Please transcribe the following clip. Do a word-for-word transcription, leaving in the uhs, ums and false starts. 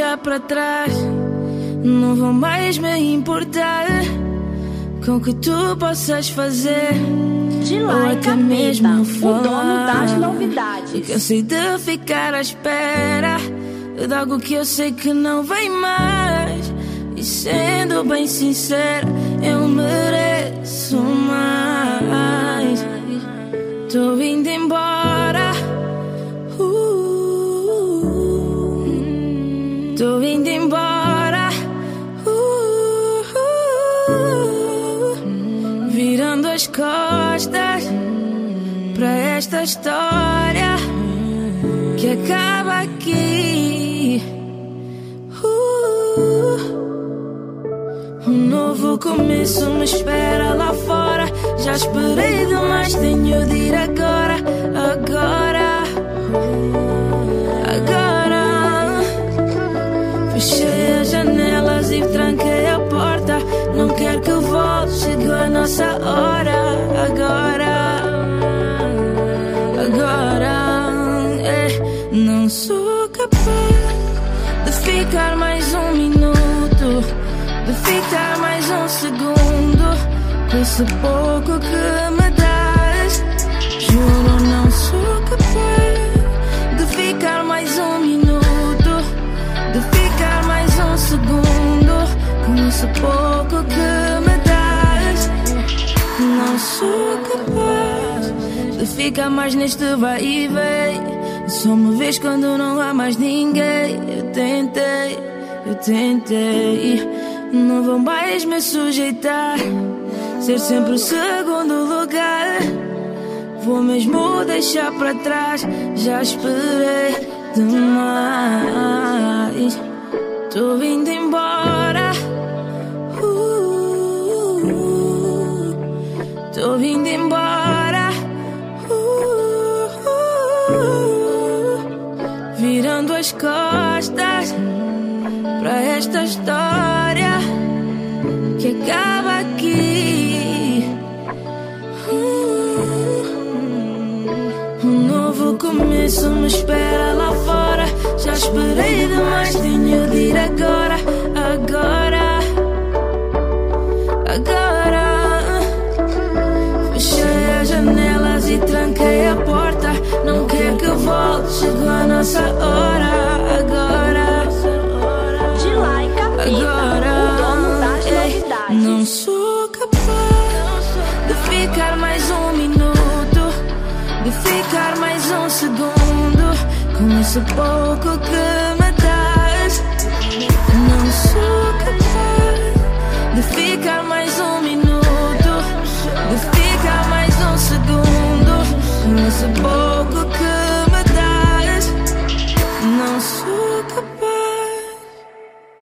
olhar para trás, não vou mais me importar com o que tu possas fazer. De lá ou em até Capeta, mesmo o falar. dono das novidades. Cansei de ficar à espera de algo que eu sei que não vem mais. E sendo bem sincera, eu mereço mais. Tô indo embora, uh, tô indo embora, uh, uh, virando as costas pra esta história que acaba aqui. uh, Um novo começo me espera lá fora. Já esperei demais, tenho de ir agora. Agora, agora. Fechei as janelas e tranquei a porta. Não quero que volte, chegou a nossa hora. Agora, agora, é, não sou capaz de ficar mais um minuto, de ficar mais um segundo com esse pouco que me das. Juro, não sou capaz de ficar mais um minuto, de ficar mais um segundo com esse pouco que me das. Não sou capaz de ficar mais neste vai e vem. Só me vês quando não há mais ninguém. Eu tentei, eu tentei, não vou mais me sujeitar, ser sempre o segundo lugar. Vou mesmo deixar para trás, já esperei demais. Tô indo embora, uh, uh, tô indo embora, uh, uh, virando as costas pra esta história que acaba aqui. Um novo começo me espera lá fora. Já esperei demais, tenho de ir agora. Agora, agora. Fechei as janelas e tranquei a porta. Não quero que volte, chegou a nossa hora. Agora, De lá em Capeta, agora, o dono das ei, novidades. não sou capaz de ficar mais um minuto, de ficar mais um segundo com esse pouco que me das. Não sou capaz de ficar mais um minuto, de ficar mais um segundo com esse pouco